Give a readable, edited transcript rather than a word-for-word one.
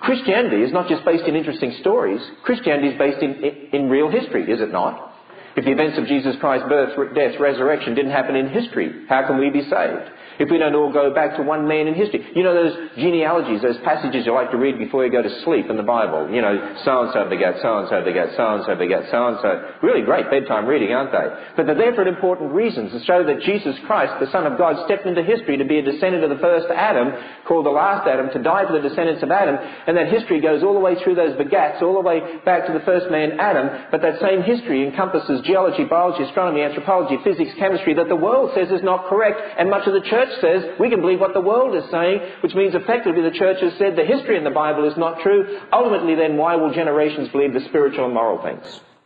Christianity is not just based in interesting stories. Christianity is based in real history, is it not? If the events of Jesus Christ's birth, death, resurrection didn't happen in history, how can we be saved? If we don't all go back to one man in history. You know those genealogies, those passages you like to read before you go to sleep in the Bible. You know, so-and-so begat so-and-so begat so-and-so begat so-and-so. Really great bedtime reading, aren't they? But they're there for important reasons, to show that Jesus Christ, the Son of God, stepped into history to be a descendant of the first Adam, called the last Adam, to die for the descendants of Adam. And that history goes all the way through those begats, all the way back to the first man, Adam. But that same history encompasses geology, biology, astronomy, anthropology, physics, chemistry, that the world says is not correct. And much of the church says we can believe what the world is saying, which means effectively the church has said the history in the Bible is not true. Ultimately then, why will generations believe the spiritual and moral things?